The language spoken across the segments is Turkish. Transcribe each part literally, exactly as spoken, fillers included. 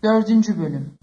Dördüncü Bölüm.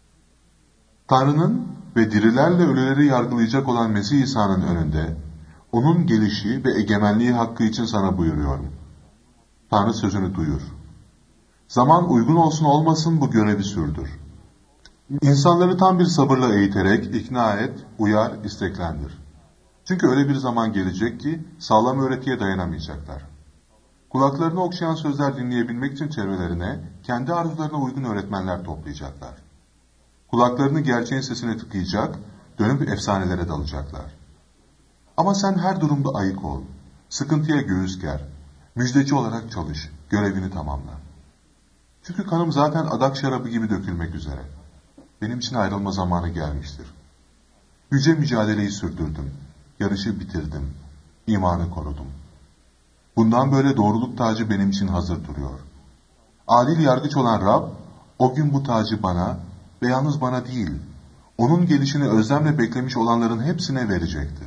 Tanrı'nın ve dirilerle ölüleri yargılayacak olan Mesih İsa'nın önünde, onun gelişi ve egemenliği hakkı için sana buyuruyorum. Tanrı sözünü duyur. Zaman uygun olsun olmasın bu görevi sürdür. İnsanları tam bir sabırla eğiterek ikna et, uyar, isteklendir. Çünkü öyle bir zaman gelecek ki sağlam öğretiye dayanamayacaklar. Kulaklarını okşayan sözler dinleyebilmek için çevrelerine kendi arzularına uygun öğretmenler toplayacaklar. Kulaklarını gerçeğin sesine tıkayacak, dönüp efsanelere dalacaklar. Ama sen her durumda ayık ol, sıkıntıya göğüs ger, müjdeci olarak çalış, görevini tamamla. Çünkü kanım zaten adak şarabı gibi dökülmek üzere. Benim için ayrılma zamanı gelmiştir. Yüce mücadeleyi sürdürdüm, yarışı bitirdim, imanı korudum. Bundan böyle doğruluk tacı benim için hazır duruyor. Adil yargıç olan Rab, o gün bu tacı bana ve yalnız bana değil, onun gelişini özlemle beklemiş olanların hepsine verecektir.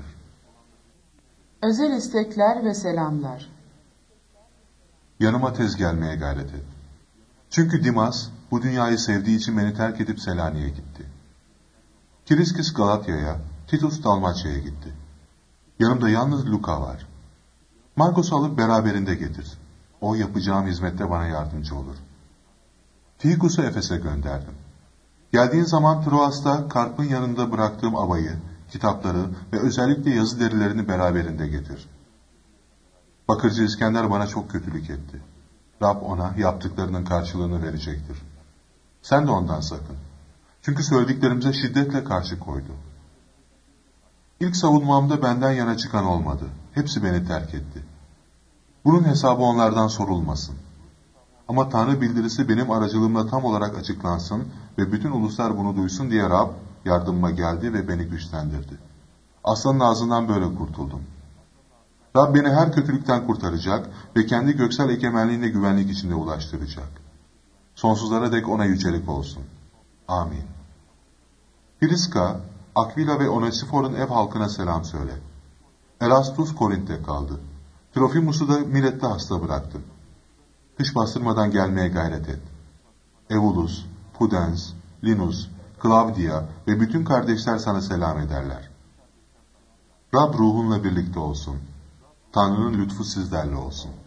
Özel istekler ve selamlar. Yanıma tez gelmeye gayret et. Çünkü Dimas, bu dünyayı sevdiği için beni terk edip Selanik'e gitti. Kiriskis Galatya'ya, Titus Dalmaçya'ya gitti. Yanımda yalnız Luka var. Marcos'u alıp beraberinde getir. O yapacağım hizmette bana yardımcı olur. Tihikus'u Efes'e gönderdim. Geldiğin zaman Troas'ta Karp'ın yanında bıraktığım abayı, kitapları ve özellikle yazı derilerini beraberinde getir. Bakırcı İskender bana çok kötülük etti. Rab ona yaptıklarının karşılığını verecektir. Sen de ondan sakın. Çünkü söylediklerimize şiddetle karşı koydu. İlk savunmamda benden yana çıkan olmadı. Hepsi beni terk etti. Bunun hesabı onlardan sorulmasın. Ama Tanrı bildirisi benim aracılığımla tam olarak açıklansın ve bütün uluslar bunu duysun diye Rab yardımıma geldi ve beni güçlendirdi. Aslanın ağzından böyle kurtuldum. Rab beni her kötülükten kurtaracak ve kendi göksel egemenliğine güvenlik içinde ulaştıracak. Sonsuzlara dek ona yücelik olsun. Amin. Priska, Akvila ve Onesifor'un ev halkına selam söyle. Erastus Korint'te kaldı. Trofimus'u da Milet'te hasta bıraktı. Kış bastırmadan gelmeye gayret et. Evulus, Pudens, Linus, Claudia ve bütün kardeşler sana selam ederler. Rab ruhunla birlikte olsun. Tanrı'nın lütfu sizlerle olsun.